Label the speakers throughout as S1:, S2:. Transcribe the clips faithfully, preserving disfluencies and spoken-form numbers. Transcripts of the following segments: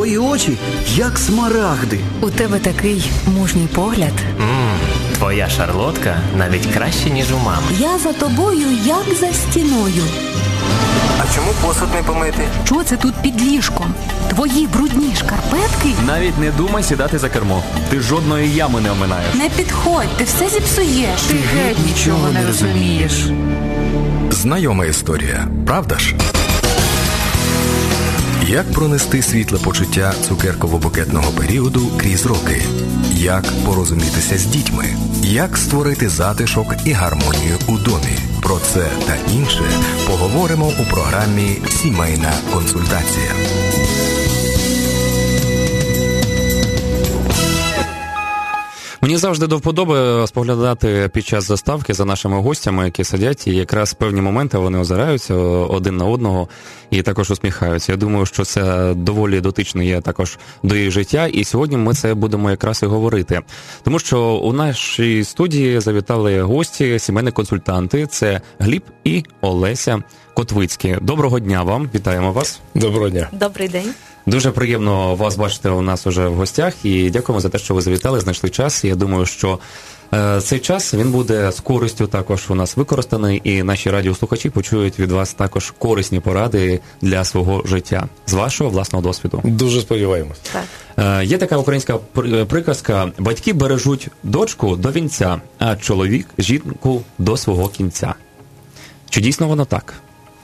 S1: Твої очі, як смарагди.
S2: У тебе такий мужній погляд.
S3: Ммм, твоя шарлотка навіть краще, ніж у мами.
S2: Я за тобою, як за стіною.
S4: А чому посуд не помити?
S2: Що це тут під ліжком? Твої брудні шкарпетки?
S5: Навіть не думай сідати за кермо. Ти жодної ями не оминаєш.
S2: Не підходь, ти все зіпсуєш.
S1: Ти геть нічого не розумієш.
S6: Знайома історія, правда ж? Як пронести світле почуття цукерково-букетного періоду крізь роки? Як порозумітися з дітьми? Як створити затишок і гармонію у домі? Про це та інше поговоримо у програмі «Сімейна консультація».
S7: Мені завжди до вподоби споглядати під час заставки за нашими гостями, які сидять, і якраз в певні моменти вони озираються один на одного і також усміхаються. Я думаю, що це доволі дотично є також до їх життя, і сьогодні ми це будемо якраз і говорити. Тому що у нашій студії завітали гості, сімейні консультанти, це Гліб і Олеся Котвицькі. Доброго дня вам, вітаємо вас.
S8: Доброго дня.
S9: Добрий день.
S7: Дуже приємно вас бачити у нас уже в гостях, і дякуємо за те, що ви завітали, знайшли час. Я думаю, що е, цей час, він буде з користю також у нас використаний, і наші радіослухачі почують від вас також корисні поради для свого життя, з вашого власного досвіду.
S8: Дуже сподіваємось.
S9: Так.
S7: Е, є така українська приказка: батьки бережуть дочку до вінця, а чоловік жінку до свого кінця. Чи дійсно воно так?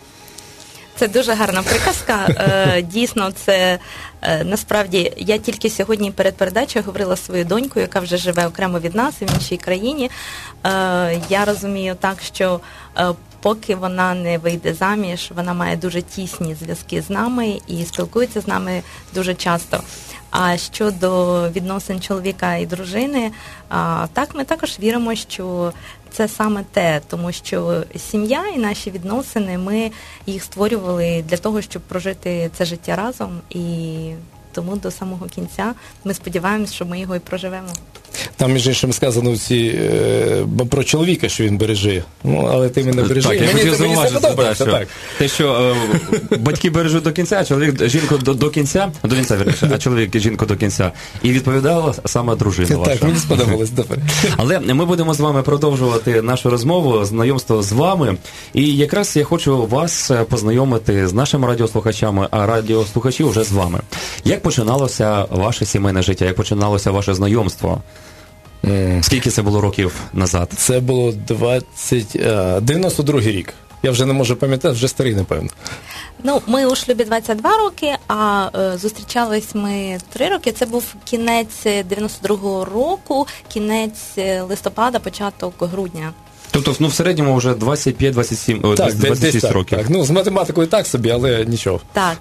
S9: Це дуже гарна приказка. Дійсно, це насправді, я тільки сьогодні перед передачею говорила з своєю донькою, яка вже живе окремо від нас, в іншій країні. Я розумію так, що поки вона не вийде заміж, вона має дуже тісні зв'язки з нами і спілкується з нами дуже часто. А щодо відносин чоловіка і дружини, так, ми також віримо, що це саме те, тому що сім'я і наші відносини, ми їх створювали для того, щоб прожити це життя разом, і тому до самого кінця ми сподіваємось, що ми його і проживемо.
S8: Там, між іншим, сказано всі, е, про чоловіка, що він береже. Ну, але ти мене бережи.
S7: Так, я
S8: мені,
S7: хотів
S8: це, мені це
S7: зауважити,
S8: подобається,
S7: що,
S8: так.
S7: те, що е, батьки бережуть до кінця, а чоловік жінку до, до кінця, до кінця, вірніше, а чоловік жінку до кінця. І відповідала саме дружина ваша.
S8: Так, мені сподобалось, добре.
S7: Але ми будемо з вами продовжувати нашу розмову, знайомство з вами. І якраз я хочу вас познайомити з нашими радіослухачами, а радіослухачі вже з вами. Як починалося ваше сімейне життя, як починалося ваше знайомство? Mm. Скільки це було років назад?
S8: Це було двадцять, дев'яносто другий рік. Я вже не можу пам'ятати, вже старий, напевно.
S9: Ну, ми у шлюбі двадцять два роки, а е, зустрічались ми три роки. Це був кінець дев'яносто другого року, кінець листопада, початок грудня.
S7: Тобто, ну, в середньому вже двадцять п'ять двадцять сім, так, двадцять шість
S8: так,
S7: років.
S8: Так. Ну, з математикою так собі, але нічого.
S9: Так,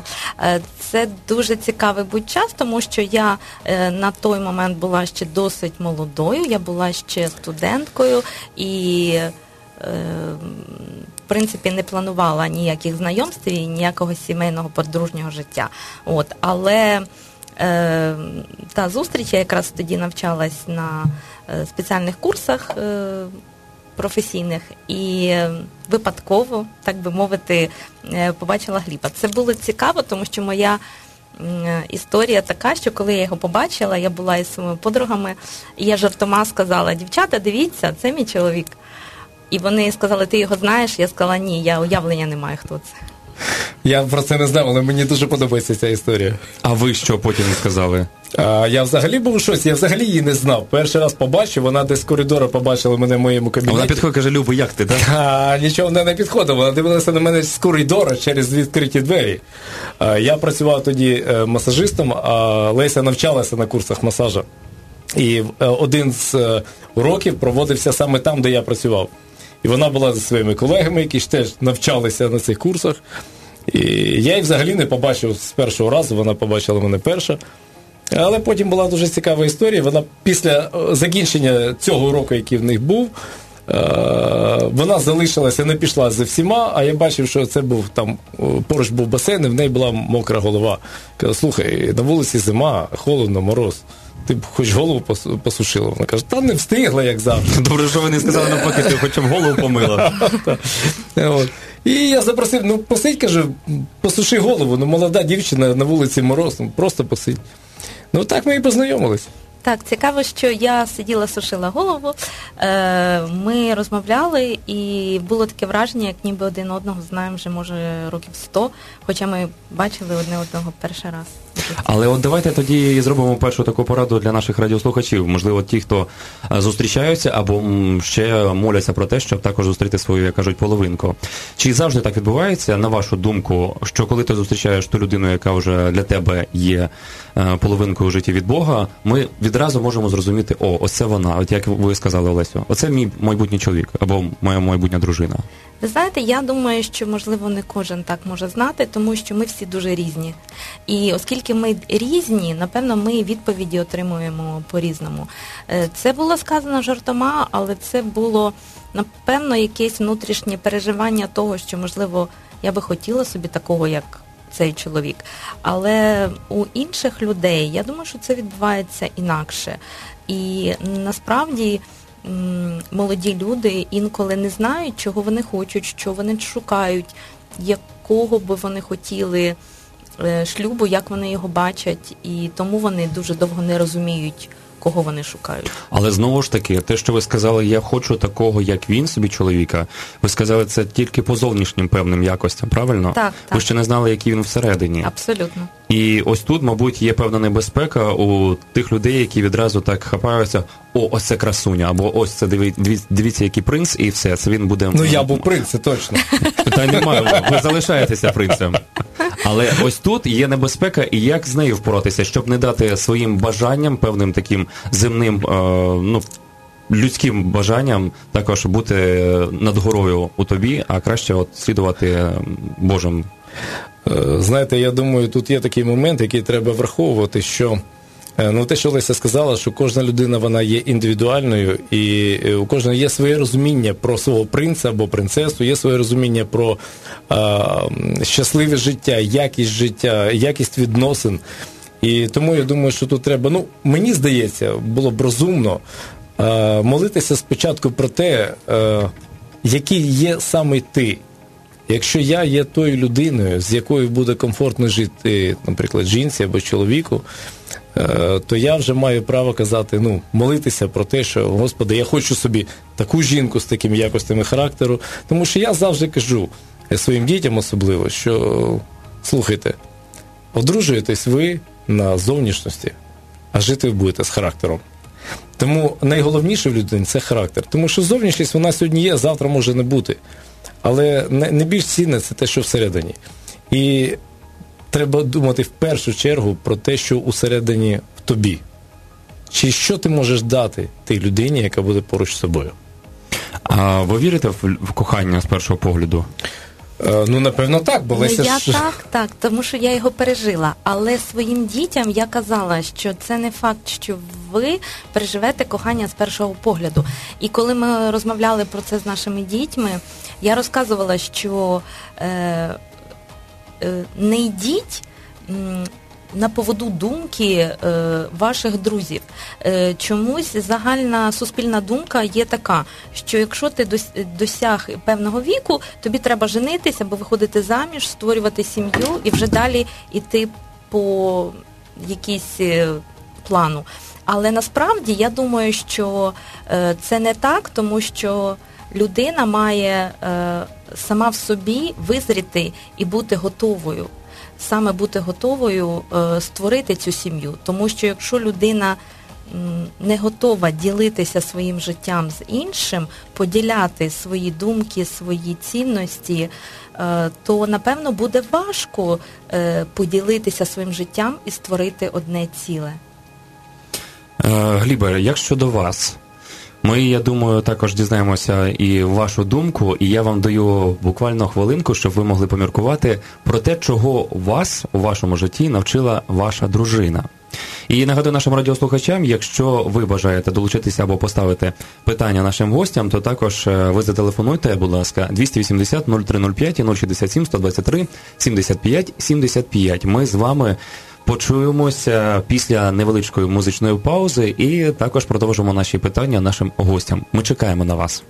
S9: це дуже цікавий був час, тому що я на той момент була ще досить молодою, я була ще студенткою і, в принципі, не планувала ніяких знайомств і ніякого сімейного подружнього життя. От, але та зустріч, я якраз тоді навчалась на спеціальних курсах професійних і випадково, так би мовити, побачила Гліба. Це було цікаво, тому що моя історія така, що коли я його побачила, я була із своїми подругами, і я жартома сказала: дівчата, дивіться, це мій чоловік. І вони сказали: ти його знаєш? Я сказала: ні, я уявлення не маю, хто це.
S8: Я про це не знав, але мені дуже подобається ця історія.
S7: А ви що потім сказали?
S8: А, я взагалі був у шоці, я взагалі її не знав. Перший раз побачив, вона десь з коридору побачила мене в моєму кабінеті.
S7: А вона підходить, каже: Любо, як ти, так?
S8: А, нічого вона не підходила, вона дивилася на мене з коридору через відкриті двері. А, я працював тоді масажистом, а Леся навчалася на курсах масажа. І один з уроків проводився саме там, де я працював. І вона була зі своїми колегами, які ж теж навчалися на цих курсах. І я її взагалі не побачив з першого разу, вона побачила мене перша. Але потім була дуже цікава історія. Вона після закінчення цього уроку, який в них був, вона залишилася, не пішла за всіма, а я бачив, що це був там, поруч був басейн, і в неї була мокра голова. Кажу, слухай, на вулиці зима, холодно, мороз. Ти б хоч голову посушила. Вона каже, та не встигла, як завжди.
S7: Добре, що ви не сказали навпаки, ти хоча б голову помила.
S8: І я запросив, ну посидь, каже, посуши голову, ну молода дівчина на вулиці мороз, ну просто посидь. Ну так ми і познайомились.
S9: Так, цікаво, що я сиділа, сушила голову, ми розмовляли, і було таке враження, як ніби один одного знаємо вже, може, років сто, хоча ми бачили одне одного перший раз.
S7: Але от давайте тоді зробимо першу таку пораду для наших радіослухачів. Можливо, ті, хто зустрічаються або ще моляться про те, щоб також зустріти свою, як кажуть, половинку. Чи завжди так відбувається, на вашу думку, що коли ти зустрічаєш ту людину, яка вже для тебе є половинкою у житті від Бога, ми відразу можемо зрозуміти, о, ось це вона, от як ви сказали, Олесю, оце мій майбутній чоловік або моя майбутня дружина.
S9: Ви знаєте, я думаю, що, можливо, не кожен так може знати, тому що ми всі дуже різні. І оскільки ми різні, напевно, ми відповіді отримуємо по-різному. Це було сказано жартома, але це було, напевно, якесь внутрішнє переживання того, що, можливо, я би хотіла собі такого, як цей чоловік. Але у інших людей, я думаю, що це відбувається інакше. І насправді молоді люди інколи не знають, чого вони хочуть, що вони шукають, якого би вони хотіли шлюбу, як вони його бачать, і тому вони дуже довго не розуміють, кого вони шукають.
S7: Але знову ж таки, те, що ви сказали, я хочу такого, як він собі чоловіка, ви сказали це тільки по зовнішнім певним якостям, правильно?
S9: Так, так.
S7: Ви ще не знали, який він всередині.
S9: Абсолютно.
S7: І ось тут, мабуть, є певна небезпека у тих людей, які відразу так хапаються, о, ось це красуня, або ось це, дивіться, дивіться, який принц, і все, це він буде...
S8: Ну, я був принц, це точно.
S7: Питань немає, ви залишаєтеся принцем. Але ось тут є небезпека, і як з нею впоратися, щоб не дати своїм бажанням, певним таким земним, е, ну, людським бажанням також бути над горою у тобі, а краще от слідувати Божим.
S8: Знаєте, я думаю, тут є такий момент, який треба враховувати, що ну, те, що Леся сказала, що кожна людина, вона є індивідуальною, і у кожної є своє розуміння про свого принца або принцесу, є своє розуміння про а, щасливе життя, якість життя, якість відносин. І тому я думаю, що тут треба, ну, мені здається, було б розумно а, молитися спочатку про те, а, який є саме ти. Якщо я є тою людиною, з якою буде комфортно жити, наприклад, жінці або чоловіку, то я вже маю право казати, ну, молитися про те, що, Господи, я хочу собі таку жінку з такими якостями характеру, тому що я завжди кажу своїм дітям особливо, що, слухайте, одружуєтесь ви на зовнішності, а жити ви будете з характером. Тому найголовніше в людині – це характер. Тому що зовнішність, вона сьогодні є, завтра може не бути. Але не більш цінне – це те, що всередині. І треба думати в першу чергу про те, що усередині в тобі. Чи що ти можеш дати тій людині, яка буде поруч з собою?
S7: А ви вірите в, в кохання з першого погляду?
S8: Е, ну, напевно, так. Бо
S9: ну,
S8: Леся
S9: я
S8: ж...
S9: так, так, тому що я його пережила. Але своїм дітям я казала, що це не факт, що ви переживете кохання з першого погляду. І коли ми розмовляли про це з нашими дітьми, я розказувала, що е, е, не йдіть м, на поводу думки е, ваших друзів. Е, чомусь загальна суспільна думка є така, що якщо ти дос, досяг певного віку, тобі треба женитися або виходити заміж, створювати сім'ю і вже далі йти по якійсь плану. Але насправді я думаю, що е, це не так, тому що людина має е, сама в собі визріти і бути готовою. Саме бути готовою е, створити цю сім'ю. Тому що якщо людина м, не готова ділитися своїм життям з іншим, поділяти свої думки, свої цінності, е, то, напевно, буде важко е, поділитися своїм життям і створити одне ціле.
S7: Глібе, як щодо вас? Ми, я думаю, також дізнаємося і вашу думку, і я вам даю буквально хвилинку, щоб ви могли поміркувати про те, чого вас у вашому житті навчила ваша дружина. І нагадую нашим радіослухачам, якщо ви бажаєте долучитися або поставити питання нашим гостям, то також ви зателефонуйте, будь ласка, двісті вісімдесят нуль три нуль п'ять і нуль шістдесят сім сто двадцять три сімдесят п'ять сімдесят п'ять. Ми з вами почуємося після невеличкої музичної паузи і також продовжимо наші питання нашим гостям. Ми чекаємо на вас.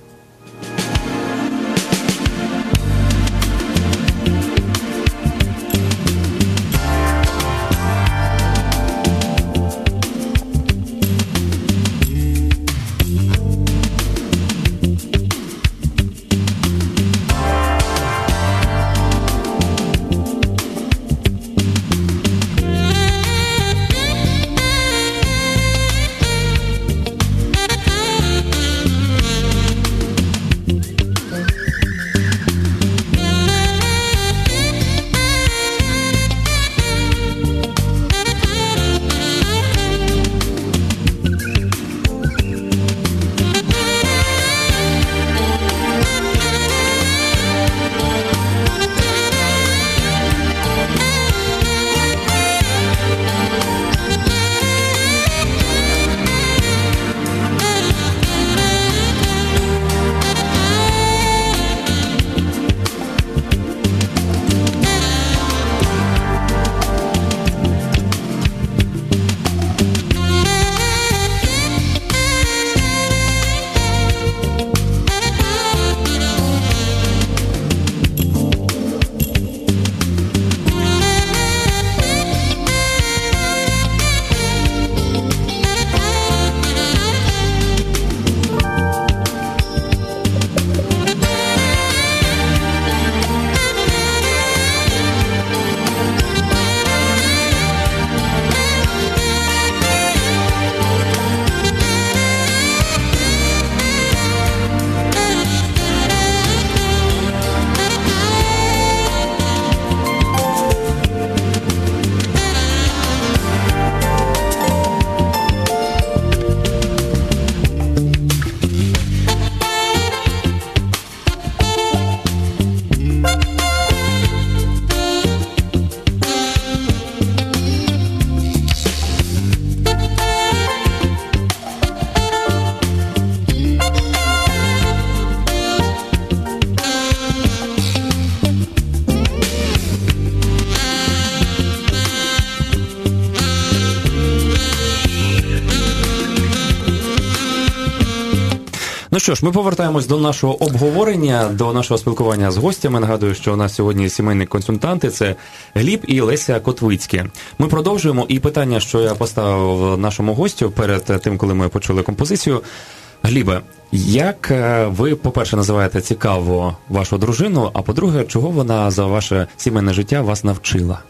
S7: Ну що ж, ми повертаємось до нашого обговорення, до нашого спілкування з гостями. Нагадую, що у нас сьогодні сімейні консультанти – це Гліб і Леся Котвицькі. Ми продовжуємо, і питання, що я поставив нашому гостю перед тим, коли ми почули композицію. Глібе, як ви, по-перше, називаєте цікаво вашу дружину, а по-друге, чого вона за ваше сімейне життя вас навчила?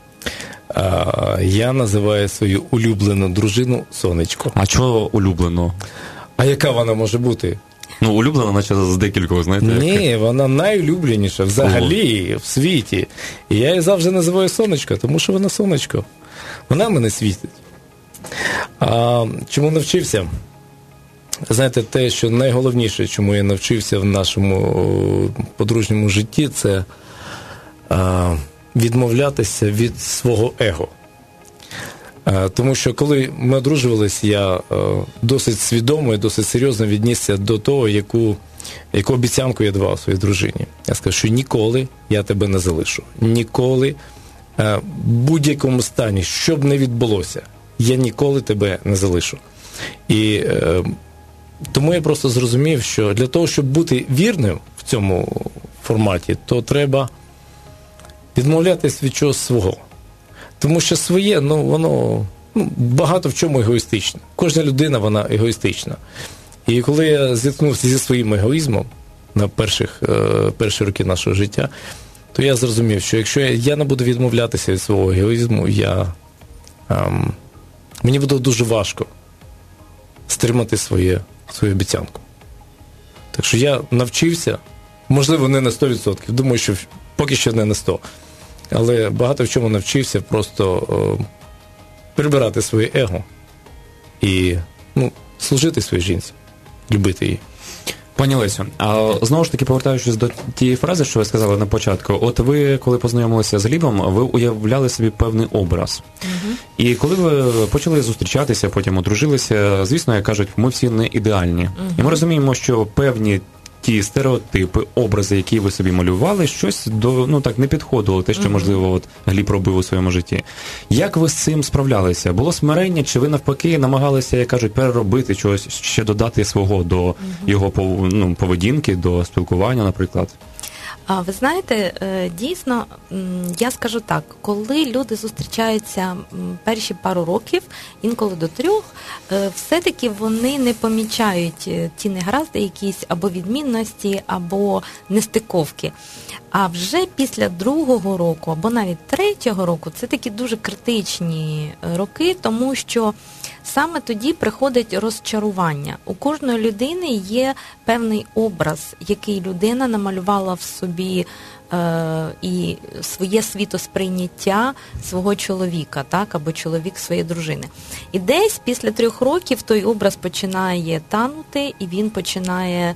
S8: А, я називаю свою улюблену дружину Сонечко.
S7: А чого улюблену?
S8: А яка вона може бути?
S7: Ну, улюблена, наче з декількох, знаєте.
S8: Ні, вона найулюбленіша взагалі в світі. І я її завжди називаю Сонечко, тому що вона сонечко. Вона мене світить. А чому навчився? Знаєте, те, що найголовніше, чому я навчився в нашому подружньому житті, це а, відмовлятися від свого его. А, тому що коли ми одружувалися, я а, досить свідомо і досить серйозно віднісся до того, яку, яку обіцянку я давав своїй дружині. Я сказав, що ніколи я тебе не залишу. Ніколи, а, в будь-якому стані, що б не відбулося, я ніколи тебе не залишу. І а, тому я просто зрозумів, що для того, щоб бути вірним в цьому форматі, то треба відмовлятись від чогось свого. Тому що своє, ну, воно ну, багато в чому егоїстичне. Кожна людина, вона егоїстична. І коли я зіткнувся зі своїм егоїзмом на перших, е, перші роки нашого життя, то я зрозумів, що якщо я, я не буду відмовлятися від свого егоїзму, я, е, мені буде дуже важко стримати своє свою обіцянку. Так що я навчився, можливо, не на сто відсотків, думаю, що поки що не на сто відсотків, але багато в чому навчився просто о, прибирати своє его і ну, служити своїй жінці, любити її.
S7: Пані Лесю, а знову ж таки повертаючись до тієї фрази, що ви сказали на початку, от ви, коли познайомилися з Глібом, ви уявляли собі певний образ. Угу. І коли ви почали зустрічатися, потім одружилися, звісно, як кажуть, ми всі не ідеальні. Угу. І ми розуміємо, що певні ті стереотипи, образи, які ви собі малювали, щось до, ну так, не підходило, те, що, uh-huh. можливо, от Гліб робив у своєму житті. Як ви з цим справлялися? Було смирення, чи ви навпаки намагалися, як кажуть, переробити чогось, ще додати свого до uh-huh. його ну, поведінки, до спілкування, наприклад?
S9: А ви знаєте, дійсно, я скажу так, коли люди зустрічаються перші пару років, інколи до трьох, все-таки вони не помічають ті негаразди якісь або відмінності, або нестиковки. А вже після другого року, або навіть третього року, це такі дуже критичні роки, тому що саме тоді приходить розчарування. У кожної людини є певний образ, який людина намалювала в собі е, і своє світосприйняття свого чоловіка, так, або чоловік своєї дружини. І десь після трьох років той образ починає танути, і він починає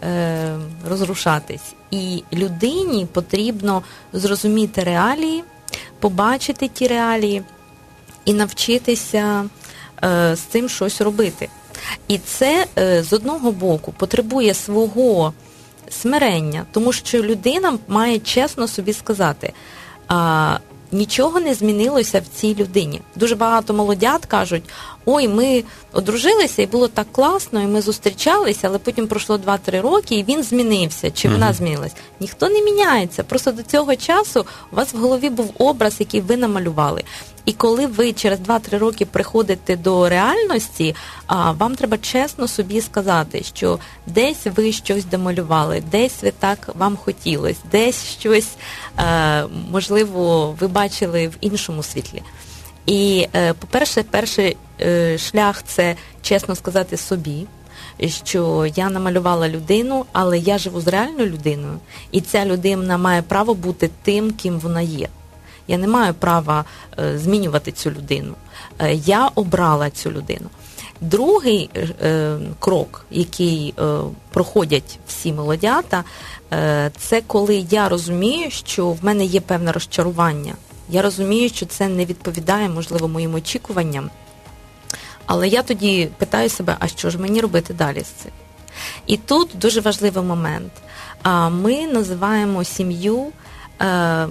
S9: е, розрушатись. І людині потрібно зрозуміти реалії, побачити ті реалії і навчитися з цим щось робити. І це, з одного боку, потребує свого смирення, тому що людина має чесно собі сказати, а, нічого не змінилося в цій людині. Дуже багато молодят кажуть, ой, ми одружилися і було так класно, і ми зустрічалися, але потім пройшло два-три роки, і він змінився, чи вона mm-hmm. змінилась. Ніхто не міняється, просто до цього часу у вас в голові був образ, який ви намалювали. І коли ви через два-три роки приходите до реальності, а, вам треба чесно собі сказати, що десь ви щось домалювали, десь ви так вам хотілося, десь щось, е, можливо, ви бачили в іншому світлі. І, е, по-перше, перший е, шлях – це чесно сказати собі, що я намалювала людину, але я живу з реальною людиною, і ця людина має право бути тим, ким вона є. Я не маю права е, змінювати цю людину. Е, я обрала цю людину. Другий е, крок, який е, проходять всі молодята, е, це коли я розумію, що в мене є певне розчарування. Я розумію, що це не відповідає, можливо, моїм очікуванням. Але я тоді питаю себе, а що ж мені робити далі з цим? І тут дуже важливий момент. А ми називаємо сім'ю е,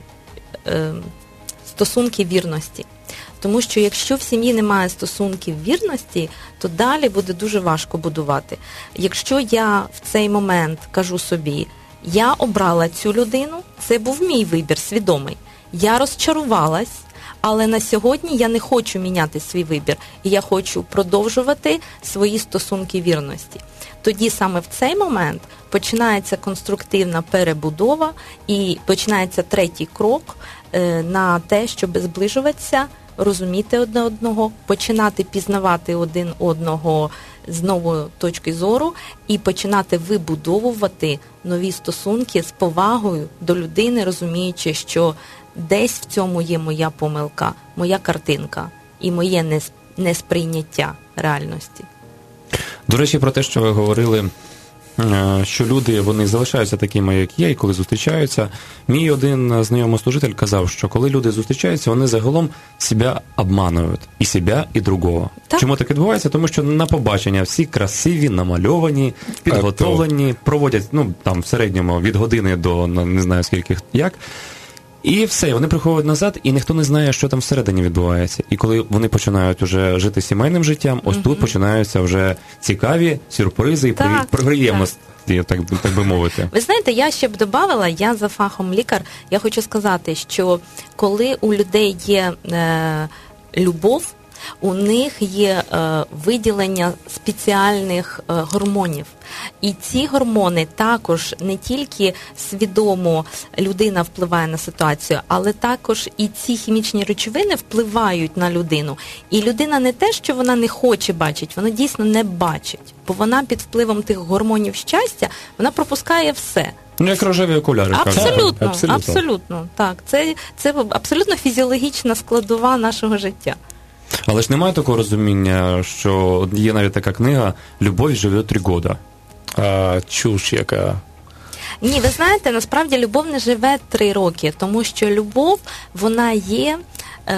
S9: стосунки вірності. Тому що якщо в сім'ї немає стосунків вірності, то далі буде дуже важко будувати. Якщо я в цей момент кажу собі, я обрала цю людину, це був мій вибір свідомий. Я розчарувалась, але на сьогодні я не хочу міняти свій вибір. І я хочу продовжувати свої стосунки вірності. Тоді саме в цей момент починається конструктивна перебудова і починається третій крок е, на те, щоб зближуватися, розуміти одне одного, починати пізнавати один одного з нової точки зору і починати вибудовувати нові стосунки з повагою до людини, розуміючи, що десь в цьому є моя помилка, моя картинка і моє несприйняття реальності.
S7: До речі, про те, що ви говорили, що люди, вони залишаються такими, як є, і коли зустрічаються. Мій один знайомий служитель казав, що коли люди зустрічаються, вони загалом себе обманують. І себе, і другого. Так. Чому так відбувається? Тому що на побачення всі красиві, намальовані, підготовлені, проводять, ну, там, в середньому від години до, не знаю, скільки, як. І все, вони приходять назад, і ніхто не знає, що там всередині відбувається. І коли вони починають уже жити сімейним життям, ось mm-hmm. тут починаються вже цікаві сюрпризи і так, приємності, так. Так, так би мовити.
S9: Ви знаєте, я ще б додавала, я за фахом лікар, я хочу сказати, що коли у людей є е, любов, у них є е, виділення спеціальних е, гормонів. І ці гормони також не тільки свідомо людина впливає на ситуацію, але також і ці хімічні речовини впливають на людину. І людина не те, що вона не хоче бачити, вона дійсно не бачить. Бо вона під впливом тих гормонів щастя, вона пропускає все.
S7: Ну, як рожеві окуляри.
S9: Абсолютно, абсолютно, абсолютно. Так, це, це абсолютно фізіологічна складова нашого життя.
S7: Але ж немає такого розуміння, що є навіть така книга «Любов живе три года».
S8: А, чуш яка.
S9: Ні, ви знаєте, насправді любов не живе три роки, тому що любов, вона є е,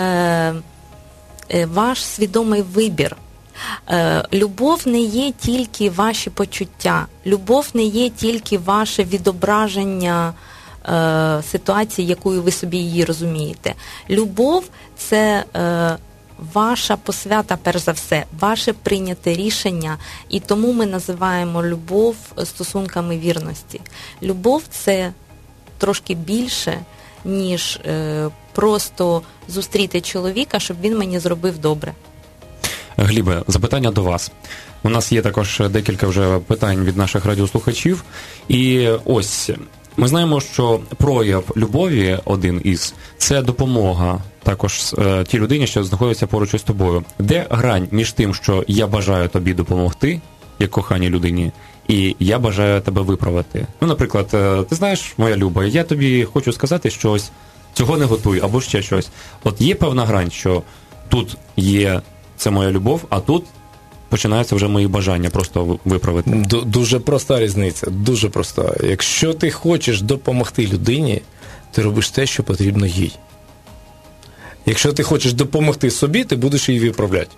S9: е, ваш свідомий вибір. Е, любов не є тільки ваші почуття, любов не є тільки ваше відображення е, ситуації, якою ви собі її розумієте. Любов – це е, ваша посвята, перш за все, ваше прийняте рішення, і тому ми називаємо любов стосунками вірності. Любов – це трошки більше, ніж е, просто зустріти чоловіка, щоб він мені зробив добре.
S7: Глібе, запитання до вас. У нас є також декілька вже питань від наших радіослухачів. І ось, ми знаємо, що прояв любові один із – це допомога також е, тій людині, що знаходиться поруч із тобою. Де грань між тим, що я бажаю тобі допомогти, як коханій людині, і я бажаю тебе виправити? Ну, наприклад, е, ти знаєш, моя Люба, я тобі хочу сказати, що ось цього не готуй, або ще щось. От є певна грань, що тут є це моя любов, а тут починаються вже мої бажання просто виправити.
S8: Дуже проста різниця, дуже проста. Якщо ти хочеш допомогти людині, ти робиш те, що потрібно їй. Якщо ти хочеш допомогти собі, ти будеш її виправляти.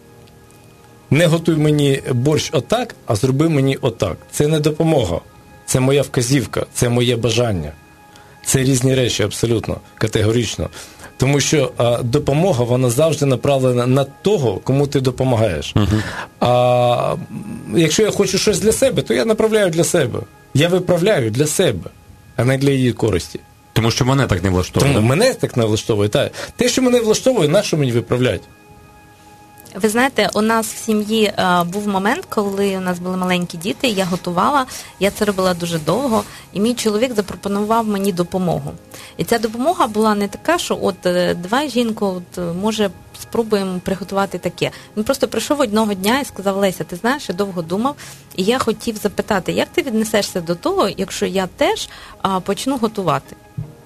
S8: Не готуй мені борщ отак, а зроби мені отак. Це не допомога, це моя вказівка, це моє бажання. Це різні речі абсолютно, категорично. Тому що а, допомога, вона завжди направлена на того, кому ти допомагаєш. Uh-huh. А якщо я хочу щось для себе, то я направляю для себе. Я виправляю для себе, а не для її користі.
S7: Тому що мене так не влаштовує.
S8: Тому мене так не влаштовує. Так. Те, що мене влаштовує, на що мені виправляти?
S9: Ви знаєте, у нас в сім'ї а, був момент, коли у нас були маленькі діти, я готувала, я це робила дуже довго, і мій чоловік запропонував мені допомогу. І ця допомога була не така, що от давай, жінко, от, може спробуємо приготувати таке. Він просто прийшов одного дня і сказав: Леся, ти знаєш, я довго думав, і я хотів запитати, як ти віднесешся до того, якщо я теж а, почну готувати?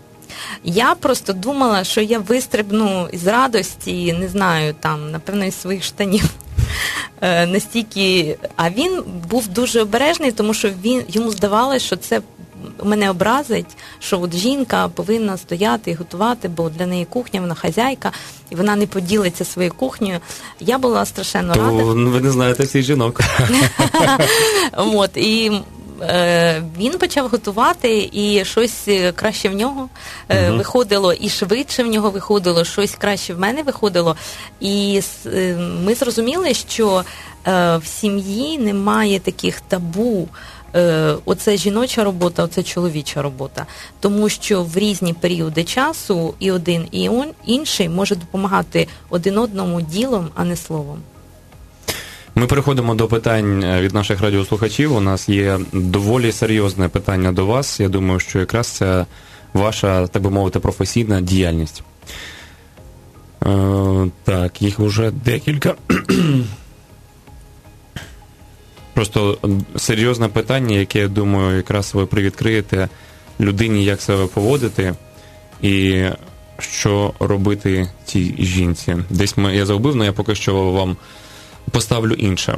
S9: Я просто думала, що я вистрибну із радості, не знаю, там, напевно, із своїх штанів. Е, настільки... А він був дуже обережний, тому що він, йому здавалося, що це мене образить, що от жінка повинна стояти і готувати, бо для неї кухня, вона хазяйка, і вона не поділиться своєю кухнею. Я була страшенно
S7: То
S9: рада.
S7: ви не знаєте всіх жінок.
S9: От, і він почав готувати, і щось краще в нього uh-huh. виходило, і швидше в нього виходило, щось краще в мене виходило. І ми зрозуміли, що в сім'ї немає таких табу. Оце жіноча робота, оце чоловіча робота. Тому що в різні періоди часу і один, і он, інший може допомагати один одному ділом, а не словом.
S7: Ми переходимо до питань від наших радіослухачів. У нас є доволі серйозне питання до вас. Я думаю, що якраз це ваша, так би мовити, професійна діяльність. Е, так, їх вже декілька. Просто серйозне питання, яке, я думаю, якраз ви привідкриєте людині, як себе поводити і що робити цій жінці. Десь ми, я загубив, але я поки що вам поставлю інше.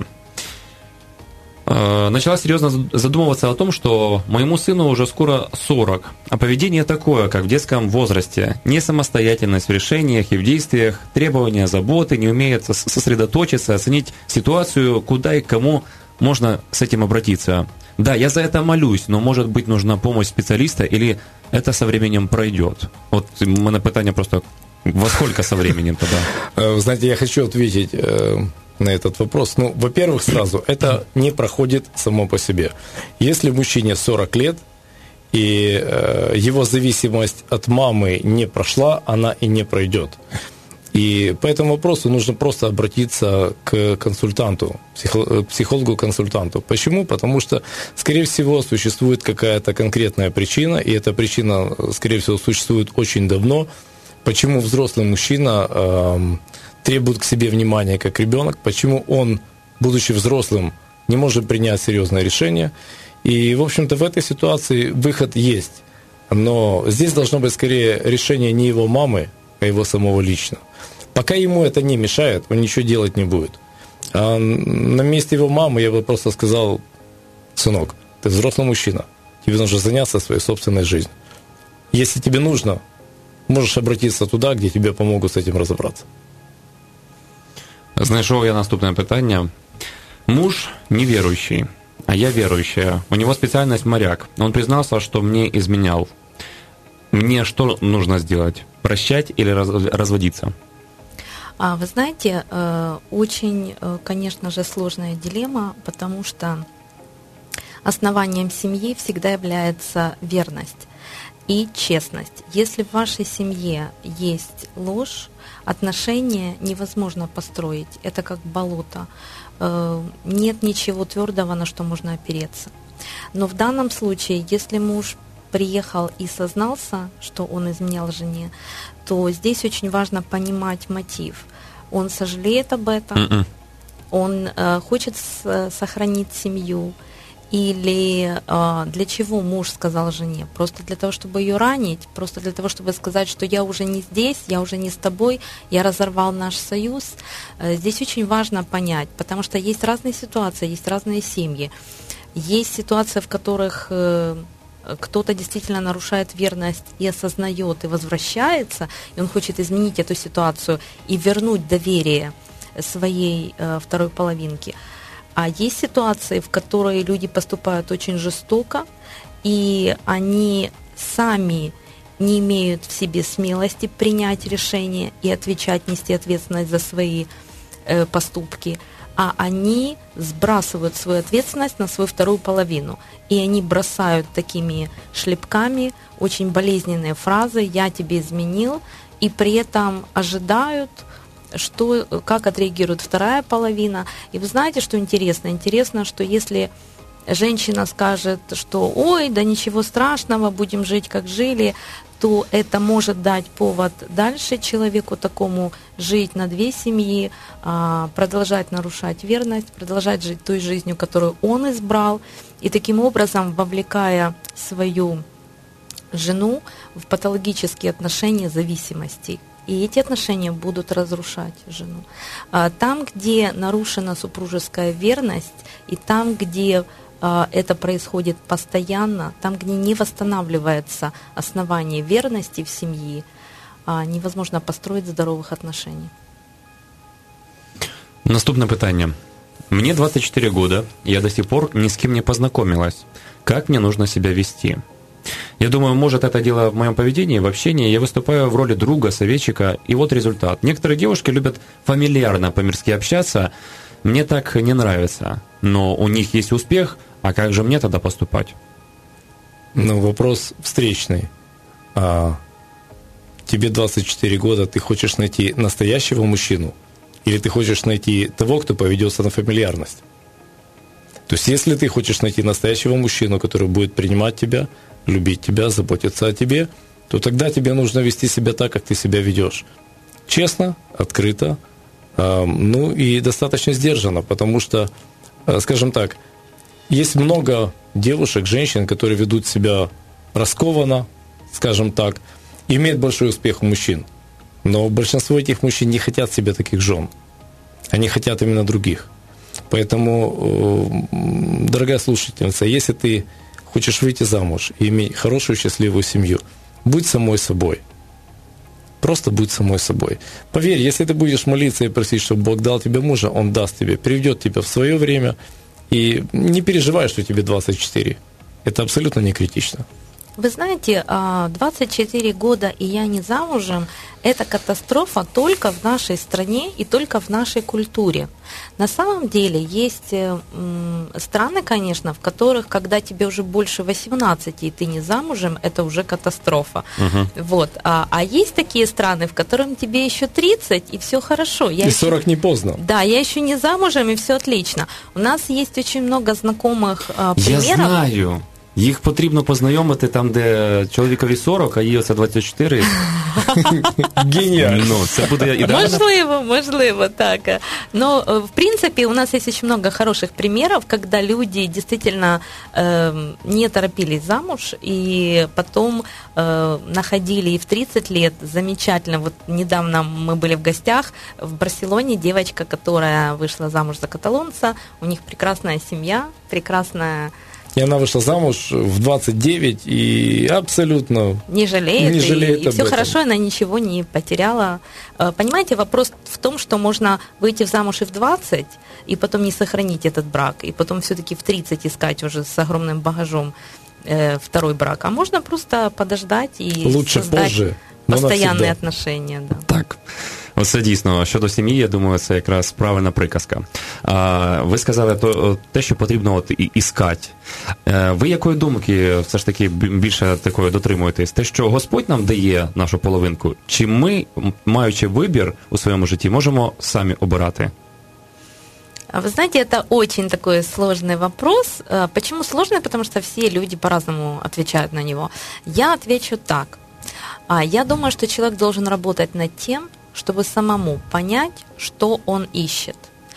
S7: Э, начала серьезно задумываться о том, что моему сыну уже скоро сорок, а поведение такое, как в детском возрасте. Несамостоятельность в решениях и в действиях, требования заботы, не умеет сосредоточиться, оценить ситуацию, куда и к кому можно с этим обратиться. Да, я за это молюсь, но, может быть, нужна помощь специалиста, или это со временем пройдет? Вот у меня питание просто, во сколько со временем тогда?
S8: Знаете, я хочу ответить на этот вопрос. Ну, во-первых, сразу, это не проходит само по себе. Если мужчине сорок лет, и э, его зависимость от мамы не прошла, она и не пройдет. И по этому вопросу нужно просто обратиться к консультанту, психо- психологу-консультанту. Почему? Потому что, скорее всего, существует какая-то конкретная причина, и эта причина, скорее всего, существует очень давно. Почему взрослый мужчина э, требует к себе внимания как ребенок, почему он, будучи взрослым, не может принять серьезное решение. И, в общем-то, в этой ситуации выход есть. Но здесь должно быть скорее решение не его мамы, а его самого лично. Пока ему это не мешает, он ничего делать не будет. А на месте его мамы я бы просто сказал: сынок, ты взрослый мужчина, тебе нужно заняться своей собственной жизнью. Если тебе нужно, можешь обратиться туда, где тебе помогут з цим розібратися.
S7: Знайшов я наступне питання. Муж неверующий, а я верующая. У него специальность моряк. Он признался, что мне изменял. Мне что нужно сделать? Прощать или раз, разводиться?
S9: А, вы знаете, очень, конечно же, сложная дилемма, потому что основанием семьи всегда является верность и честность. Если в вашей семье есть ложь, отношения невозможно построить. Это как болото. Нет ничего твердого, на что можно опереться. Но в данном случае, если муж приехал и сознался, что он изменял жене, то здесь очень важно понимать мотив. Он сожалеет об этом, Mm-mm. он э, хочет с, сохранить семью, или э, для чего муж сказал жене? Просто для того, чтобы ее ранить, просто для того, чтобы сказать, что я уже не здесь, я уже не с тобой, я разорвал наш союз. Э, здесь очень важно понять, потому что есть разные ситуации, есть разные семьи. Есть ситуации, в которых э, кто-то действительно нарушает верность и осознает, и возвращается, и он хочет изменить эту ситуацию и вернуть доверие своей э, второй половинке. А есть ситуации, в которые люди поступают очень жестоко, и они сами не имеют в себе смелости принять решение и отвечать, нести ответственность за свои э, поступки, а они сбрасывают свою ответственность на свою вторую половину. И они бросают такими шлепками очень болезненные фразы «я тебе изменил», и при этом ожидают, что, как отреагирует вторая половина. И вы знаете, что интересно? Интересно, что если женщина скажет, что «ой, да ничего страшного, будем жить, как жили», то это может дать повод дальше человеку такому жить на две семьи, продолжать нарушать верность, продолжать жить той жизнью, которую он избрал, и таким образом вовлекая свою жену в патологические отношения зависимостей. И эти отношения будут разрушать жену. Там, где нарушена супружеская верность, и там, где это происходит постоянно, там, где не восстанавливается основание верности в семье, невозможно построить здоровых отношений.
S7: Наступне питання. Мне двадцать четыре года, я до сих пор ни с кем не познакомилась. Как мне нужно себя вести? Я думаю, может, это дело в моем поведении, в общении. Я выступаю в роли друга, советчика, и вот результат. Некоторые девушки любят фамильярно по-мирски общаться. Мне так не нравится, но у них есть успех, а как же мне тогда поступать?
S8: Ну, вопрос встречный. А, тебе двадцать четыре года, ты хочешь найти настоящего мужчину? Или ты хочешь найти того, кто поведется на фамильярность? То есть, если ты хочешь найти настоящего мужчину, который будет принимать тебя, любить тебя, заботиться о тебе, то тогда тебе нужно вести себя так, как ты себя ведешь. Честно, открыто, э, ну и достаточно сдержанно, потому что, э, скажем так, есть много девушек, женщин, которые ведут себя раскованно, скажем так, и имеют большой успех у мужчин. Но большинство этих мужчин не хотят себе таких жен. Они хотят именно других. Поэтому, дорогая слушательница, если ты хочешь выйти замуж и иметь хорошую, счастливую семью, будь самой собой. Просто будь самой собой. Поверь, если ты будешь молиться и просить, чтобы Бог дал тебе мужа, Он даст тебе, приведет тебя в свое время. И не переживай, что тебе двадцать четыре. Это абсолютно не критично.
S9: Вы знаете, двадцать четыре года и я не замужем – это катастрофа только в нашей стране и только в нашей культуре. На самом деле есть страны, конечно, в которых, когда тебе уже больше восемнадцати и ты не замужем, это уже катастрофа. Угу. Вот. А, а есть такие страны, в которых тебе еще тридцать и все хорошо. Я
S8: и
S9: еще...
S8: сорок не поздно.
S9: Да, я еще не замужем и все отлично. У нас есть очень много знакомых а, примеров.
S7: Я знаю. Їх потрібно познайомити там, де чоловікові сорок, а їй оце двадцять чотири.
S8: Гениально.
S7: Ну, це буде ідеально.
S9: Можливо, можливо, так. Но, в принципе, у нас есть очень много хороших примеров, когда люди действительно э, не торопились замуж, и потом э, находили и в тридцать лет замечательно. Вот недавно мы были в гостях в Барселоне, девочка, которая вышла замуж за каталонца, у них прекрасная семья, прекрасная...
S8: И она вышла замуж в двадцать девять и абсолютно
S9: не жалеет,
S8: не жалеет
S9: и, и
S8: об
S9: все
S8: этом.
S9: хорошо, она ничего не потеряла. Понимаете, вопрос в том, что можно выйти в замуж и в двадцать, и потом не сохранить этот брак, и потом все-таки в тридцать искать уже с огромным багажом э, второй брак. А можно просто подождать и
S8: лучше
S9: создать
S8: позже, но
S9: постоянные
S8: навсегда.
S9: отношения. Да.
S7: Так. Оце дійсно, щодо сім'ї, я думаю, це якраз правильна приказка. А, ви сказали то, те, що потрібно от і, іскати. Ви якої думки все ж таки більше такої дотримуєтесь? Те, що Господь нам дає нашу половинку, чи ми, маючи вибір у своєму житті, можемо самі обирати?
S9: Вы знаете, это очень такой сложный вопрос. Почему сложный? Потому что все люди по-разному отвечают на него. Я отвечу так. Я думаю, что человек должен работать над тем, чтобы самому понять, что он ищет.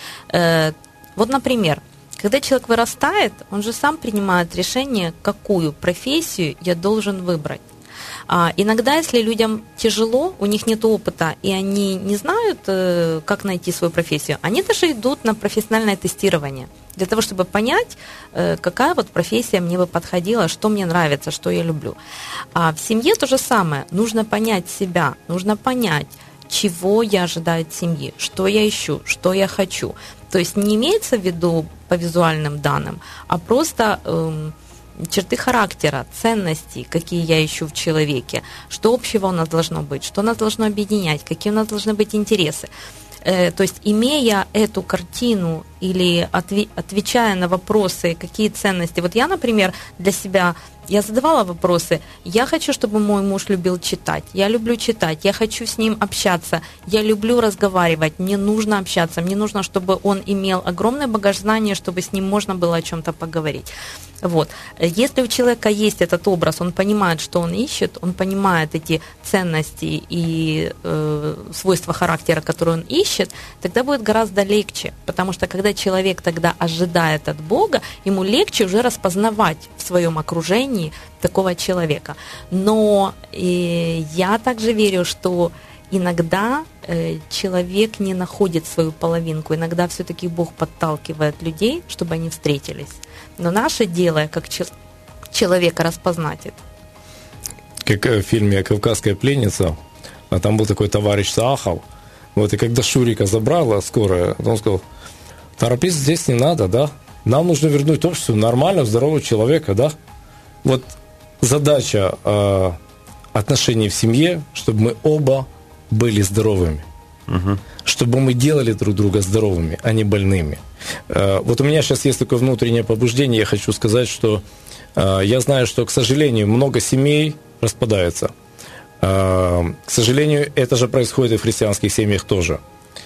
S9: Вот, например, когда человек вырастает, он же сам принимает решение, какую профессию я должен выбрать. А иногда, если людям тяжело, у них нет опыта, и они не знают, как найти свою профессию, они даже идут на профессиональное тестирование для того, чтобы понять, какая вот профессия мне бы подходила, что мне нравится, что я люблю. А в семье то же самое. Нужно понять себя, нужно понять, чего я ожидаю от семьи, что я ищу, что я хочу. То есть не имеется в виду по визуальным данным, а просто эм, черты характера, ценностей, какие я ищу в человеке, что общего у нас должно быть, что нас должно объединять, какие у нас должны быть интересы. Э, то есть, имея эту картину или отве- отвечая на вопросы, какие ценности. Вот я, например, для себя... Я задавала вопросы. Я хочу, чтобы мой муж любил читать. Я люблю читать. Я хочу с ним общаться. Я люблю разговаривать. Мне нужно общаться. Мне нужно, чтобы он имел огромный багаж знаний, чтобы с ним можно было о чем-то поговорить. Вот. Если у человека есть этот образ, он понимает, что он ищет, он понимает эти ценности и э, свойства характера, которые он ищет, тогда будет гораздо легче. Потому что когда человек тогда ожидает от Бога, ему легче уже распознавать в своем окружении такого человека. Но э, я также верю, что иногда э, человек не находит свою половинку, иногда все-таки Бог подталкивает людей, чтобы они встретились. Но наше дело, как чел- человека, распознать это.
S8: Как в фильме «Кавказская пленница», а там был такой товарищ Саахов, вот, и когда Шурика забрала скорая, он сказал: торопиться здесь не надо, да? Нам нужно вернуть обществу нормального, здорового человека, да? Вот задача э, отношений в семье, чтобы мы оба были здоровыми. Угу. Чтобы мы делали друг друга здоровыми, а не больными. Э, вот у меня сейчас есть такое внутреннее побуждение. Я хочу сказать, что э, я знаю, что, к сожалению, много семей распадается. Э, к сожалению, это же происходит и в христианских семьях тоже.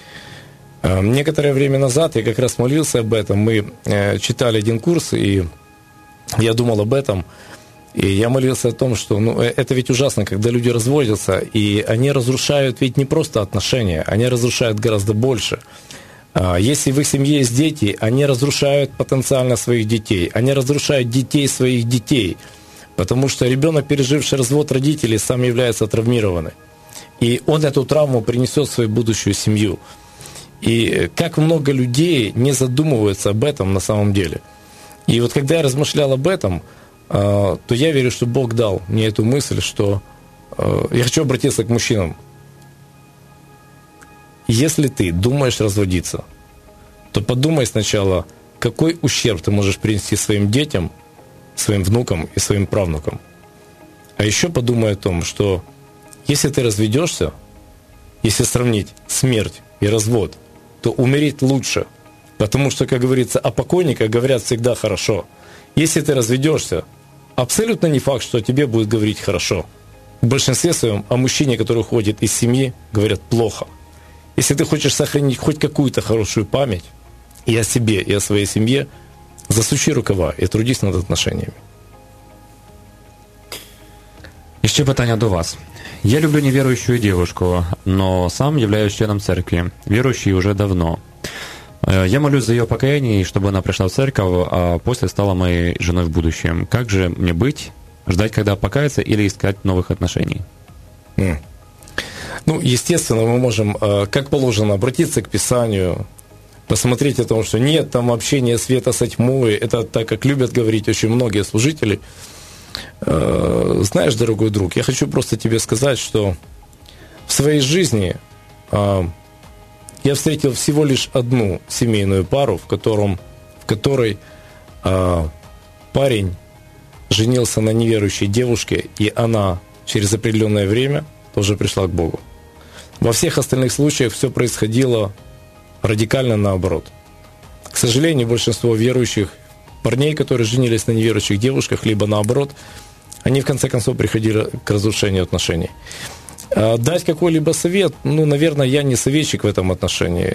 S8: Э, некоторое время назад я как раз молился об этом. Мы э, читали один курс, и я думал об этом. И я молился о том, что ну, это ведь ужасно, когда люди разводятся, и они разрушают ведь не просто отношения, они разрушают гораздо больше. Если в их семье есть дети, они разрушают потенциально своих детей, они разрушают детей своих детей, потому что ребенок, переживший развод родителей, сам является травмированным. И он эту травму принесет в свою будущую семью. И как много людей не задумываются об этом на самом деле. И вот когда я размышлял об этом, то я верю, что Бог дал мне эту мысль, что я хочу обратиться к мужчинам. Если ты думаешь разводиться, то подумай сначала, какой ущерб ты можешь принести своим детям, своим внукам и своим правнукам. А еще подумай о том, что если ты разведешься, если сравнить смерть и развод, то умереть лучше. Потому что, как говорится, о покойниках говорят всегда хорошо. Если ты разведешься, абсолютно не факт, что о тебе будет говорить хорошо. В большинстве своем о мужчине, который уходит из семьи, говорят плохо. Если ты хочешь сохранить хоть какую-то хорошую память и о себе, и о своей семье, засучи рукава и трудись над отношениями.
S7: І ще питання до вас. Я люблю неверующую девушку, но сам являюсь членом церкви, верующий уже давно. Я молюсь за ее покаяние, чтобы она пришла в церковь, а после стала моей женой в будущем. Как же мне быть? Ждать, когда покаяться, или искать новых отношений?
S8: Mm. Ну, естественно, мы можем, как положено, обратиться к Писанию, посмотреть о том, что нет там общения света со тьмой. Это так, как любят говорить очень многие служители. Знаешь, дорогой друг, я хочу просто тебе сказать, что в своей жизни я встретил всего лишь одну семейную пару, в, котором, в которой парень женился на неверующей девушке, и она через определенное время тоже пришла к Богу. Во всех остальных случаях все происходило радикально наоборот. К сожалению, большинство верующих парней, которые женились на неверующих девушках, либо наоборот, они в конце концов приходили к разрушению отношений. Дать какой-либо совет, ну, наверное, я не советчик в этом отношении.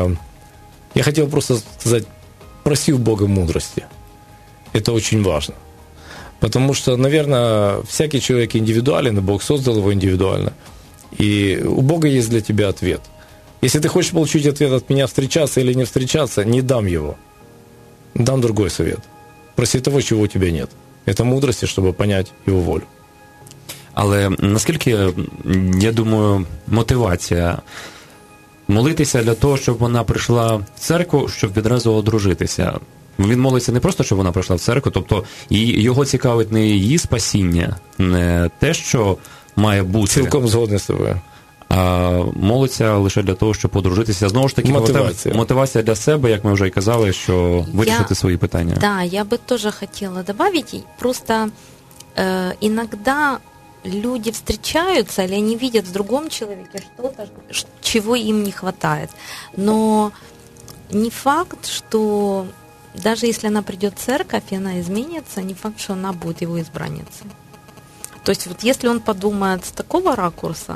S8: Я хотел просто сказать, проси у Бога мудрости. Это очень важно. Потому что, наверное, всякий человек индивидуален, и Бог создал его индивидуально. И у Бога есть для тебя ответ. Если ты хочешь получить ответ от меня, встречаться или не встречаться, не дам его. Дам другой совет. Проси того, чего у тебя нет. Это мудрости, чтобы понять его волю.
S7: Але наскільки, я думаю, мотивація молитися для того, щоб вона прийшла в церкву, щоб відразу одружитися? Він молиться не просто, щоб вона прийшла в церкву, тобто його цікавить не її спасіння, не те, що має бути.
S8: Цілком згоден з тобою.
S7: А молиться лише для того, щоб одружитися. Знову ж таки, мотивація. мотивація для себе, як ми вже і казали, що вирішити я, свої питання.
S9: Да, я бы тоже хотела добавить, просто э, иногда люди встречаются, или они видят в другом человеке что-то, чего им не хватает. Но не факт, что даже если она придет в церковь, и она изменится, не факт, что она будет его избранницей. То есть вот если он подумает с такого ракурса,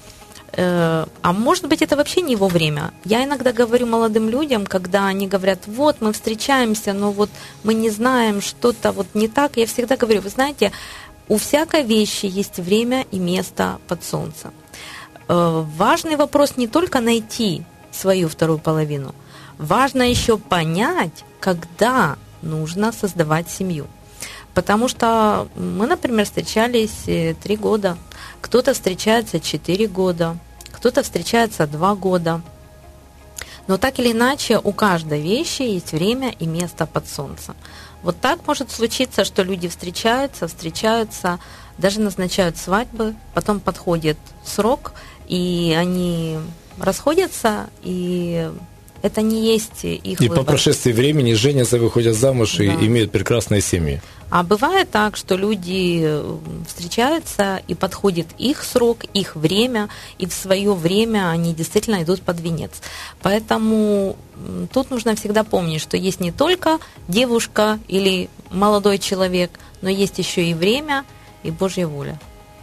S9: э, а может быть это вообще не его время. Я иногда говорю молодым людям, когда они говорят, вот мы встречаемся, но вот мы не знаем, что-то вот не так, я всегда говорю, вы знаете, у всякой вещи есть время и место под солнцем. Э, важный вопрос не только найти свою вторую половину, важно еще понять, когда нужно создавать семью. Потому что мы, например, встречались три года, кто-то встречается четыре года, кто-то встречается два года. Но так или иначе, у каждой вещи есть время и место под солнцем. Вот так может случиться, что люди встречаются, встречаются, даже назначают свадьбы, потом подходит срок, и они расходятся, и это не есть их
S8: и
S9: выбор.
S8: И по прошествии времени женятся, выходят замуж, да, и имеют прекрасные семьи.
S9: А бывает так, что люди встречаются, и подходит их срок, их время, и в свое время они действительно идут под венец. Поэтому тут нужно всегда помнить, что есть не только девушка или молодой человек, но есть еще и время, и Божья воля.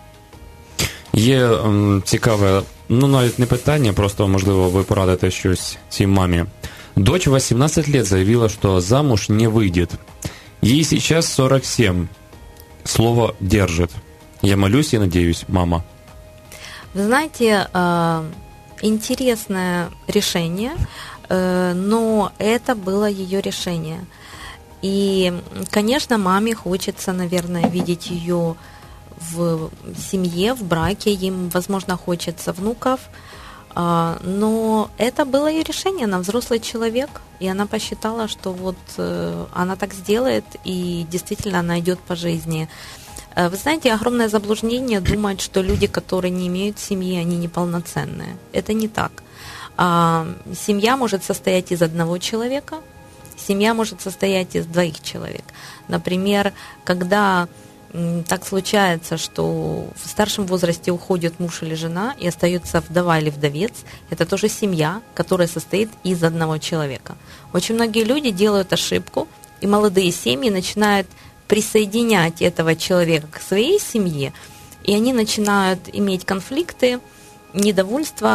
S7: Є м, цікаве, ну навіть не питання, просто, можливо, ви порадите щось цій мамі. Дочь восемнадцать лет заявила, что замуж не выйдет. Ей сейчас сорок семь. Слово держит. Я молюсь и надеюсь, мама.
S9: Вы знаете, интересное решение, но это было ее решение. И, конечно, маме хочется, наверное, видеть ее в семье, в браке, им, возможно, хочется внуков, но это было ее решение, она взрослый человек, и она посчитала, что вот она так сделает, и действительно она идет по жизни. Вы знаете, огромное заблуждение думать, что люди, которые не имеют семьи, они неполноценные. Это не так. Семья может состоять из одного человека, семья может состоять из двоих человек. Например, когда так случается, что в старшем возрасте уходит муж или жена и остается вдова или вдовец, это тоже семья, которая состоит из одного человека. Очень многие люди делают ошибку, и молодые семьи начинают присоединять этого человека к своей семье, и они начинают иметь конфликты, недовольство,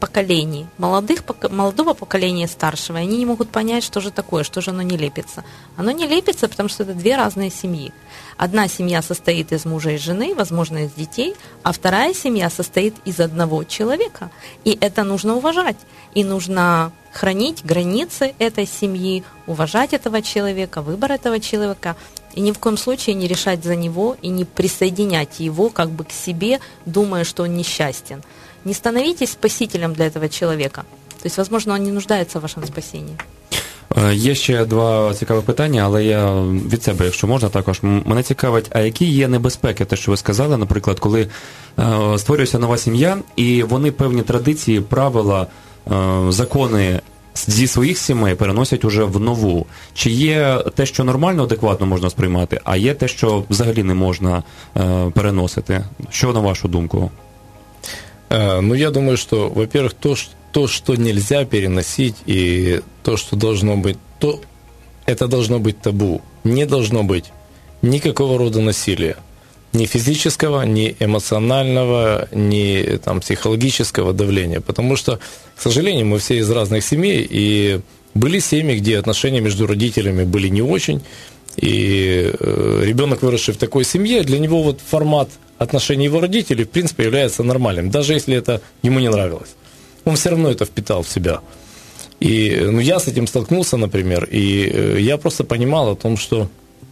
S9: поколений, молодых, молодого поколения и старшего, и они не могут понять, что же такое, что же оно не лепится. Оно не лепится, потому что это две разные семьи. Одна семья состоит из мужа и жены, возможно, из детей, а вторая семья состоит из одного человека. И это нужно уважать. И нужно хранить границы этой семьи, уважать этого человека, выбор этого человека, и ни в коем случае не решать за него и не присоединять его как бы к себе, думая, что он несчастен. Не становитесь спасителем для этого человека. То есть, возможно, он не нуждается в вашем спасении.
S7: Є ще два цікаві питання, але я від себе, якщо можна, також. Мене цікавить, а які є небезпеки, те, що ви сказали, наприклад, коли е, створюється нова сім'я, і вони певні традиції, правила, е, закони зі своїх сімей переносять уже в нову. Чи є те, що нормально, адекватно можна сприймати, а є те, що взагалі не можна е, переносити? Що на вашу думку?
S8: Э, ну, я думаю, что, во-первых, то, что То, что нельзя переносить, и то, что должно быть, то это должно быть табу. Не должно быть никакого рода насилия. Ни физического, ни эмоционального, ни там, психологического давления. Потому что, к сожалению, мы все из разных семей, и были семьи, где отношения между родителями были не очень, и э, ребенок, выросший в такой семье, для него вот формат отношений его родителей, в принципе, является нормальным, даже если это ему не нравилось. Он все равно это впитал в себя. И ну, я с этим столкнулся, например, и э, я просто понимал о том, что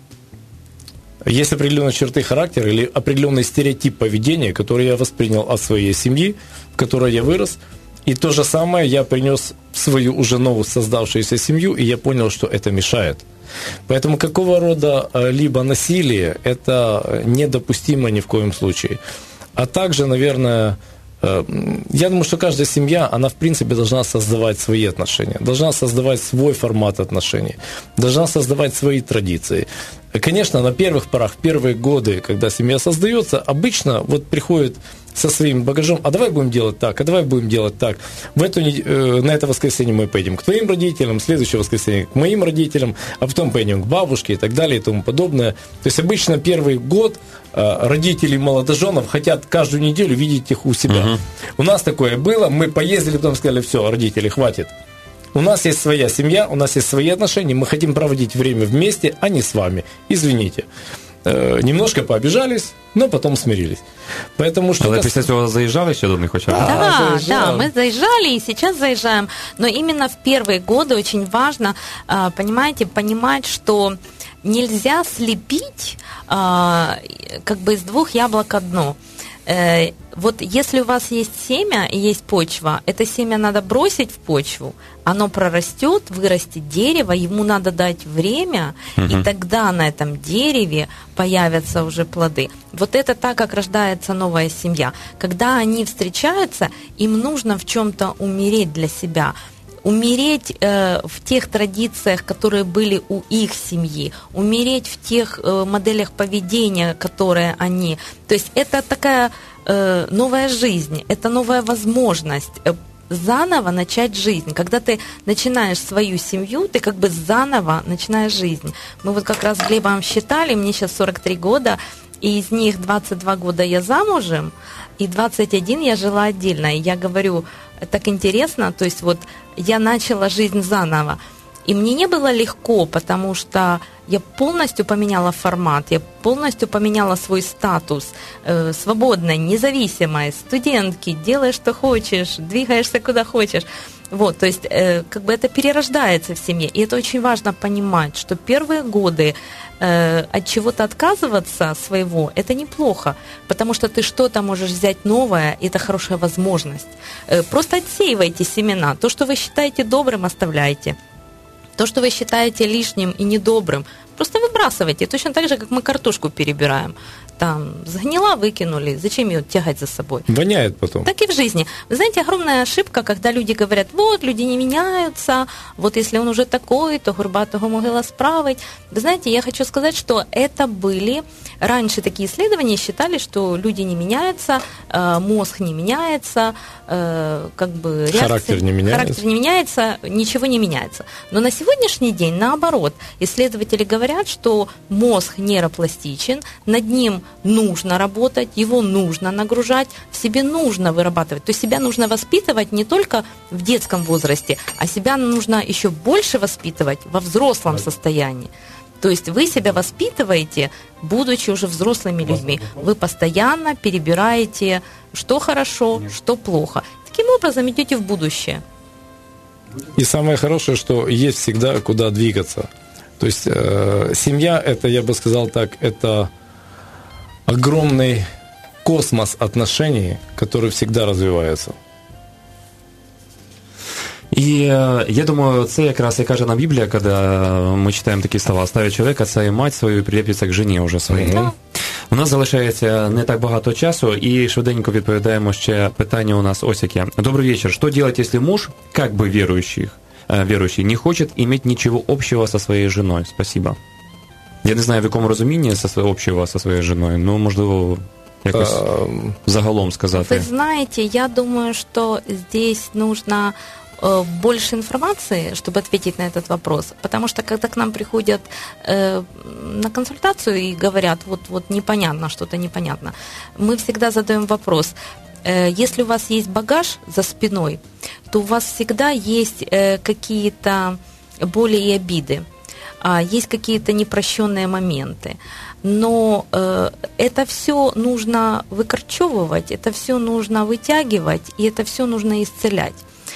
S8: есть определенные черты характера или определенный стереотип поведения, который я воспринял от своей семьи, в которой я вырос, и то же самое я принес в свою уже новую создавшуюся семью, и я понял, что это мешает. Поэтому какого рода либо насилие, это недопустимо ни в коем случае. А также, наверное, я думаю, что каждая семья, она в принципе должна создавать свои отношения, должна создавать свой формат отношений, должна создавать свои традиции. Конечно, на первых порах, в первые годы, когда семья создается, обычно вот приходит со своим багажом, а давай будем делать так, а давай будем делать так. В эту, на это воскресенье мы поедем к твоим родителям, в следующее воскресенье к моим родителям, а потом поедем к бабушке и так далее и тому подобное. То есть обычно первый год родители молодоженов хотят каждую неделю видеть их у себя. Uh-huh. У нас такое было, мы поездили, потом сказали, все, родители, хватит. У нас есть своя семья, у нас есть свои отношения, мы хотим проводить время вместе, а не с вами. Извините. Э, немножко пообижались, но потом смирились. Поэтому что...
S7: Але після цього заїжджали ще до них хоча б?
S9: Да, да, да, мы заезжали и сейчас заезжаем. Но именно в первые годы очень важно, понимаете, понимать, что нельзя слепить как бы из двух яблок одно. Вот если у вас есть семя и есть почва, это семя надо бросить в почву, оно прорастет, вырастет дерево, ему надо дать время, угу. и тогда на этом дереве появятся уже плоды. Вот это так, как рождается новая семья. Когда они встречаются, им нужно в чем-то умереть для себя. Умереть э, в тех традициях, которые были у их семьи, умереть в тех э, моделях поведения, которые они... То есть это такая э, новая жизнь, это новая возможность э, заново начать жизнь. Когда ты начинаешь свою семью, ты как бы заново начинаешь жизнь. Мы вот как раз с Глебом считали, мне сейчас сорок три года, и из них двадцать два года я замужем, и двадцать один я жила отдельно. И я говорю, так интересно, то есть вот я начала жизнь заново. И мне не было легко, потому что я полностью поменяла формат, я полностью поменяла свой статус э, свободной, независимой, студентки, делай, что хочешь, двигаешься, куда хочешь. Вот, то есть э, как бы это перерождается в семье. И это очень важно понимать, что первые годы э, от чего-то отказываться своего, это неплохо, потому что ты что-то можешь взять новое, и это хорошая возможность. Э, просто отсеивайте семена. То, что вы считаете добрым, оставляйте. То, что вы считаете лишним и недобрым, просто выбрасывайте. Точно так же, как мы картошку перебираем. Там сгнила, выкинули, зачем ее тягать за собой?
S8: Воняет потом.
S9: Так и в жизни. Вы знаете, огромная ошибка, когда люди говорят, вот, люди не меняются, вот если он уже такой, то горбатого могила справить. Вы знаете, я хочу сказать, что это были, раньше такие исследования считали, что люди не меняются, мозг не меняется, как бы реакция,
S8: характер не меняется.
S9: Характер не меняется, ничего не меняется. Но на сегодняшний день, наоборот, исследователи говорят, что мозг нейропластичен, над ним нужно работать, его нужно нагружать, в себе нужно вырабатывать. То есть себя нужно воспитывать не только в детском возрасте, а себя нужно еще больше воспитывать во взрослом состоянии. То есть вы себя воспитываете, будучи уже взрослыми людьми. Вы постоянно перебираете, что хорошо, что плохо. Таким образом идете в будущее.
S8: И самое хорошее, что есть всегда куда двигаться. То есть э, семья, это, я бы сказал так, это огромный космос отношений, который всегда развивается.
S7: І е, я думаю, це якраз і каже нам Біблія, коли ми читаємо такі слова: «Оставить чоловік отца і мать свою, і прилепиться к жені уже своїй».
S9: Mm-hmm.
S7: У нас залишається не так багато часу, і швиденько відповідаємо ще питання у нас ось яке. Добрый вечер. Что делать, если муж, как бы верующий, э, верующий, не хочет иметь ничего общего со своей женой? Спасибо. Я не знаю, в якому розумінні со, общего со своєю женою, ну, можливо, якось uh, загалом сказати.
S9: Вы знаете, я думаю, что здесь нужно больше информации, чтобы ответить на этот вопрос. Потому что когда к нам приходят э, на консультацию и говорят, вот, вот непонятно, что-то непонятно, мы всегда задаем вопрос. Э, если у вас есть багаж за спиной, то у вас всегда есть э, какие-то боли и обиды, э, есть какие-то непрощенные моменты. Но э, это все нужно выкорчевывать, это все нужно вытягивать, и это все нужно исцелять.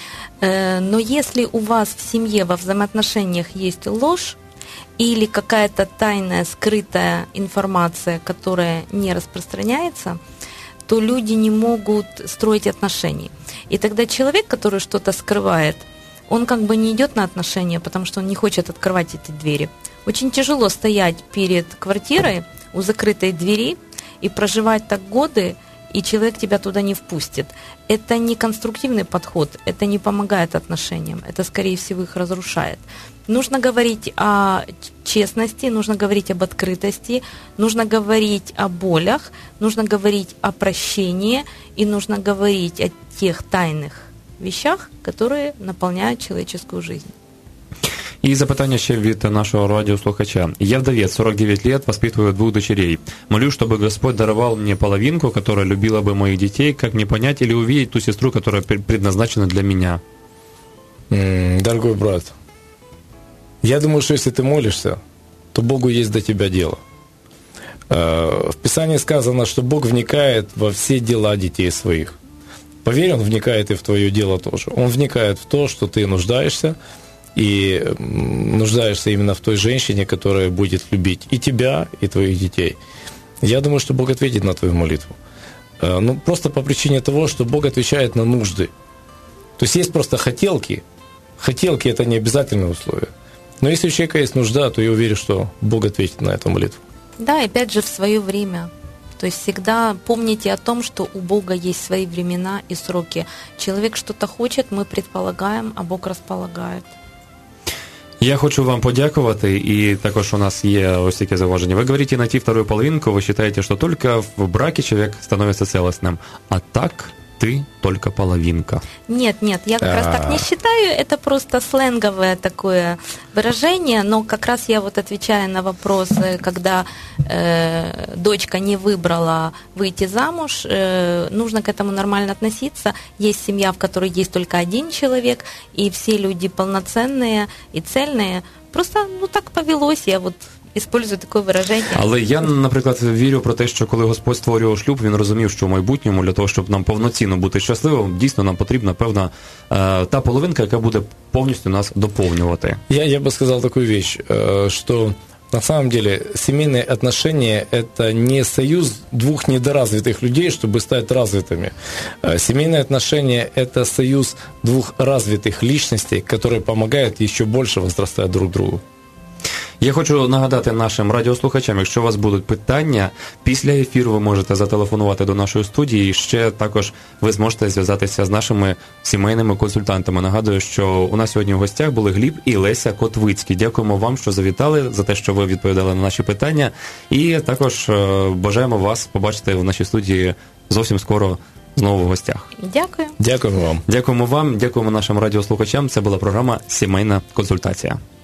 S9: Но если у вас в семье во взаимоотношениях есть ложь или какая-то тайная, скрытая информация, которая не распространяется, то люди не могут строить отношения. И тогда человек, который что-то скрывает, он как бы не идет на отношения, потому что он не хочет открывать эти двери. Очень тяжело стоять перед квартирой у закрытой двери и проживать так годы, и человек тебя туда не впустит. Это не конструктивный подход, это не помогает отношениям, это, скорее всего, их разрушает. Нужно говорить о честности, нужно говорить об открытости, нужно говорить о болях, нужно говорить о прощении и нужно говорить о тех тайных вещах, которые наполняют человеческую жизнь.
S7: І запитання ще від нашого радіослухача. Я вдовец, сорок девять лет, воспитываю двух дочерей. Молюсь, чтобы Господь даровал мне половинку, которая любила бы моих детей. Как мне понять или увидеть ту сестру, которая предназначена для меня?
S8: Дорогой брат, я думаю, что если ты молишься, то Богу есть до тебя дело. В Писании сказано, что Бог вникает во все дела детей своих. Поверь, Он вникает и в твое дело тоже. Он вникает в то, что ты нуждаешься, и нуждаешься именно в той женщине, которая будет любить и тебя, и твоих детей. Я думаю, что Бог ответит на твою молитву. Ну, просто по причине того, что Бог отвечает на нужды. То есть есть просто хотелки. Хотелки – это не обязательное условие. Но если у человека есть нужда, то я уверен, что Бог ответит на эту молитву.
S9: Да, и опять же в свое время. То есть всегда помните о том, что у Бога есть свои времена и сроки. Человек что-то хочет, мы предполагаем, а Бог располагает.
S7: Я хочу вам подякувати, і також у нас є ось таке зауваження. Ви говорите найти вторую половинку, ви считаете, что только в браке человек становится целостным, а так ты только половинка.
S9: Нет, нет, я как раз так не считаю, это просто сленговое такое выражение, но как раз я вот отвечаю на вопрос, когда э, дочка не выбрала выйти замуж, э, нужно к этому нормально относиться. Есть семья, в которой есть только один человек, и все люди полноценные и цельные. Просто, ну, так повелось, я вот использую таке вираження.
S7: Але я, наприклад, вірю про те, що коли Господь створював шлюб, він розумів, що в майбутньому для того, щоб нам повноцінно бути щасливим, дійсно нам потрібна певна е, та половинка, яка буде повністю нас доповнювати.
S8: Я, я бы сказал такую вещь, э, что на самом деле семейные отношения – это не союз двух недоразвитых людей, чтобы стать развитыми. Э, семейные отношения – это союз двух развитых личностей, которые помогают еще больше возрастать друг другу.
S7: Я хочу нагадати нашим радіослухачам, якщо у вас будуть питання, після ефіру ви можете зателефонувати до нашої студії, і ще також ви зможете зв'язатися з нашими сімейними консультантами. Нагадую, що у нас сьогодні в гостях були Гліб і Леся Котвицькі. Дякуємо вам, що завітали, за те, що ви відповідали на наші питання, і також бажаємо вас побачити в нашій студії зовсім скоро знову в гостях.
S9: Дякую.
S8: Дякуємо вам.
S7: Дякуємо вам, дякуємо нашим радіослухачам. Це була програма «Сімейна консультація».